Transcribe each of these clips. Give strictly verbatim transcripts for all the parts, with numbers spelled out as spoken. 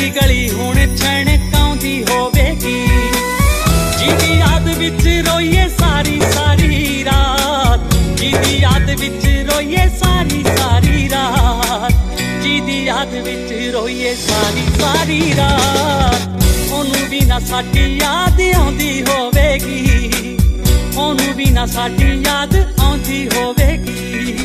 गली गली हुण छणकाउंदी होवेगी। जिहदी याद विच रोईए सारी सारी रात, जिहदी याद विच रोईए सारी सारी रात, जिहदी याद विच रोईए सारी सारी रात। ओनू भी ना साडी याद आउंदी होवेगी, ओनू भी ना साडी याद आउंदी होवेगी।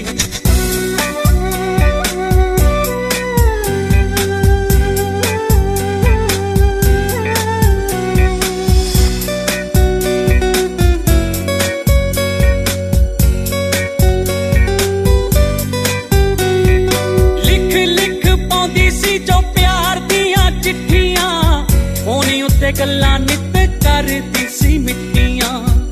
गल्लां नित करदी सी मिट्टियां,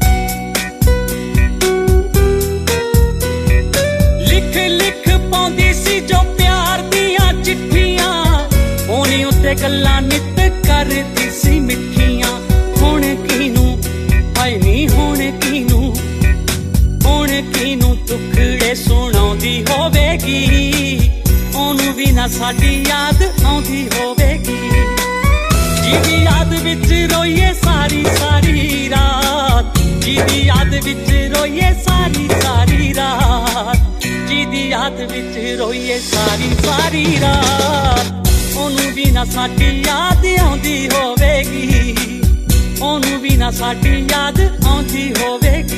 लिख लिख पाउंदी सी जो प्यार दियां चिट्ठियां। होनी उत्ते गल्लां नित करदी सी मिट्ठियां। हुण कीनू हाय नी हुण कीनू, हुण कीनू टुकड़े सुणाउंदी होवेगी। ओनू भी ना साडी याद आउंदी होवेगी। जिहदी याद विच रोईए सारी सारी रात, जिहदी याद विच रोईए सारी सारी रात, जिहदी याद विच रोईए सारी सारी रात। ओनू भी ना साडी याद आउंदी होवेगी, ओनू भी ना साडी याद आउंदी होवेगी।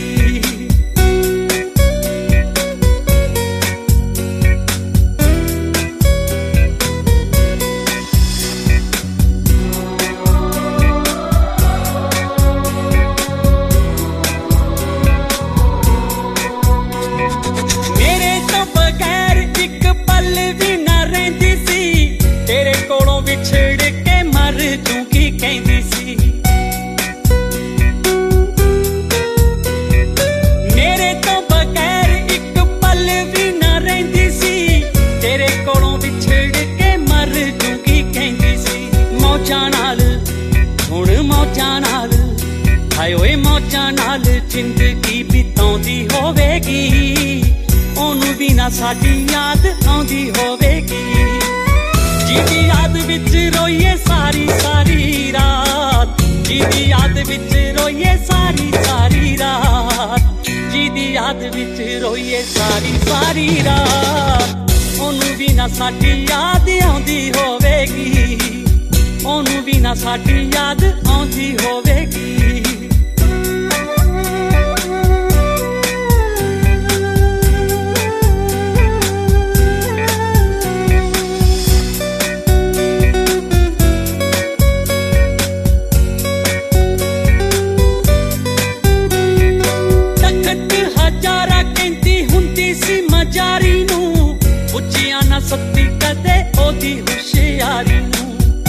विछड़ के मर जूंगी कहंदी सी, मेरे तो बगैर एक पल भी न रहिंदी सी। तेरे कोलों विछड़ के मर जूंगी कहंदी सी। मौजां नाल हुण मौजां नाल, हाय ओए मौजां नाल जिंदगी बिताउंदी होवेगी। ओनू भी ना साडी याद आउंदी होवेगी। जिहदी याद विच रोईए सारी सारी रात, जिहदी याद विच रोईए सारी सारी रात, जिहदी याद विच रोईए सारी सारी रात। ओनू भी ना साडी याद आउंदी होवेगी, ओनू भी ना साडी याद आउंदी होवेगी। मजारी नू पुछिया ना सत्ती कदे ओदी हुशियारी नू।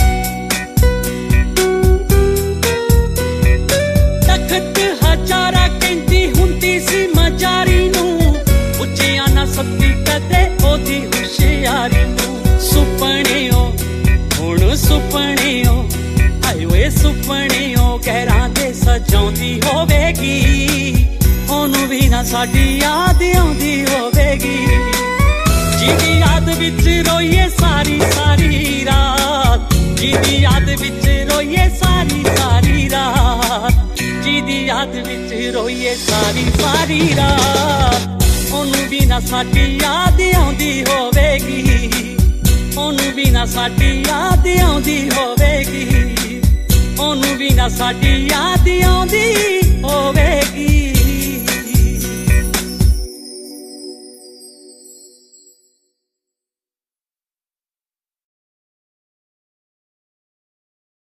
तखत हजारा कहंदी हुंदी सी मजारी नू, पुछिया ना सत्ती कदे ओदी हुशियारी नू। सुपने ओ हुण सुपने ओ, हाय ओए सुपने ओ गैरां दे सजाउंदी होवेगी। ओनू भी ना साडी याद आउंदी होवेगी। जिहदी याद विच रोईए सारी सारी रात, जिहदी याद विच रोईए सारी सारी रात, जिहदी याद विच रोईए सारी सारी रात। ओनू भी ना साडी याद आउंदी होवेगी, ओनू भी ना साडी याद आउंदी होवेगी, ओनू भी ना साडी याद आउंदी